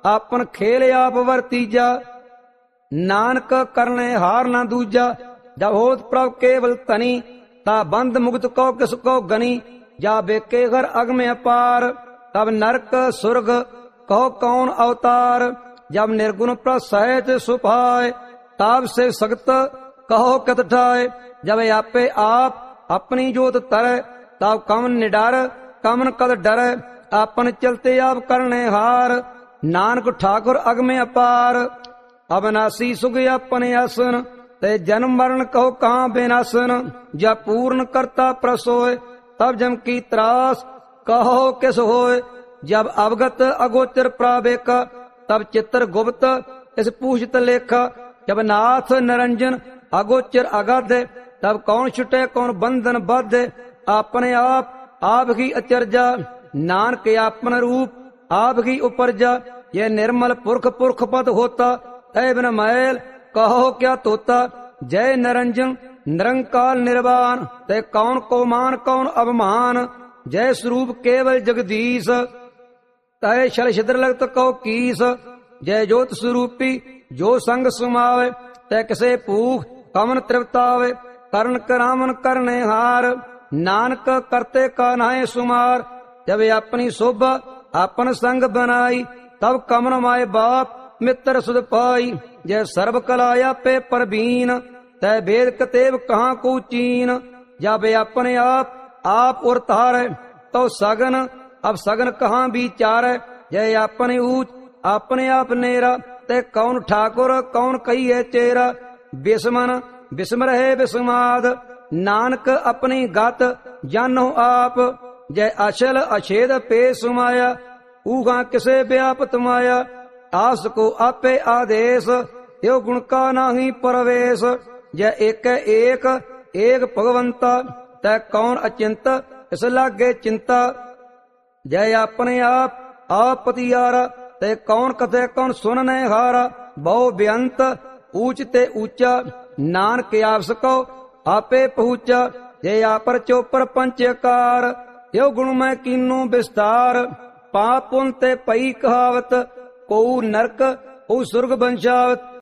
आपन खेल आप वरतीजा। नानक करने हार ना दूजा। जब होत प्रभ केवल तनी, ता बंद मुक्त को किसको गनी। जा बेके घर अग में अपार, तब नरक सुर्ग कहो कौन अवतार। जब निर्गुण प्रभ सहज सुभाए, ताब से सख्त कहो कत ठाए। जब आपे आप अपनी जोत तरे, तब कमन निडर कमन कद डरे। आपन चलते आप करने हार, नानक ठाकुर अग में अपार। अविनाशी सुख अपने आसन, ते जन्म मरण कहो कहाँ बेनासन। जब पूर्ण करता प्रसोय, तब जम की त्रास कहो किस होय। जब अवगत अगोचर प्रावेक, तब चित्र गुप्त इस पूछत लेखा। जब नाथ निरंजन अगोचर अगाध, तब कौन छुटे कौन बंधन बद्ध। अपने आप ही अचरजा, नानक आपन रूप आप ही उपरजा। यह निर्मल पुरख पुरख पद होता, तय बिन मैल कहो क्या तोता। जय निरंजन निरंकाल निर्वाण, ते कौन को मान कौन अवमान। जय स्वरूप केवल जगदीश, तय शल छिद्र लगत कहो कीस। जय ज्योत स्वरूपी जो संग सुमावे, तय किसे भूख कमन तृप्तावे। करण करामन करने हार, नानक करते का नाय सुमार। जब अपनी शोभा अपन संग बनाई, तब कमन माए बाप मित्र सुध पाई। जय सर्व कलाया पे परबीन, तय भेद कतेब कहाँ को चीन। जब अपने आप और तार, तो सगन अब सगन कहाँ विचार। जय अपने ऊंच अपने आप नेरा, ते कौन ठाकुर कौन कही है चेरा। बिस्मन बिस्म रहे बिस्माद, नानक अपनी गत जानो आप। जय अचल अछेद पे सुमाया, ऊगा किसे व्यापत माया। आस को आपे आदेश, यो गुण का नाही परवेश। जय एक एक भगवंता, तै कौन अचिंत इस लागे चिंता। जय अपने आप पतियारा, ते कौन कथे कौन सुनने हारा। बहु बेअंत ऊंच ते ऊंचा, नानक आप सको आपे पहुंचा। जय आपर चोपर पंचकार, यो गुण मैं कीनू विस्तार। पाप पुन ते पई कहावत, को नरक को सुर्ग बंशावत।